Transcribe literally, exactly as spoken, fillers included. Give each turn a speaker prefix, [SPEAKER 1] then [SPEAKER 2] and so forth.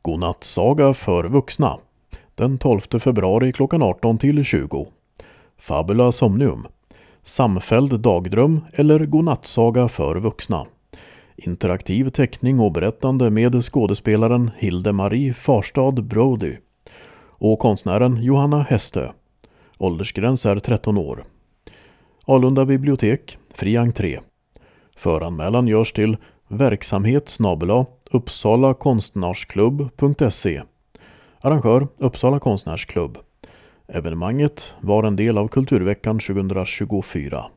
[SPEAKER 1] Godnattsaga för vuxna. Den tolfte februari klockan arton till tjugo. Fabula Somnium. Samfälld dagdröm eller godnattsaga för vuxna. Interaktiv teckning och berättande med skådespelaren Hilde-Marie Farstad Brody och konstnären Johanna Hestö. Åldersgräns är tretton år. Alunda bibliotek, fri entré. Föranmälan görs till verksamhet snabel-a uppsala konstnärsklubb punkt se. Arrangör Uppsala konstnärsklubb. Evenemanget var en del av Kulturveckan tjugohundratjugofyra.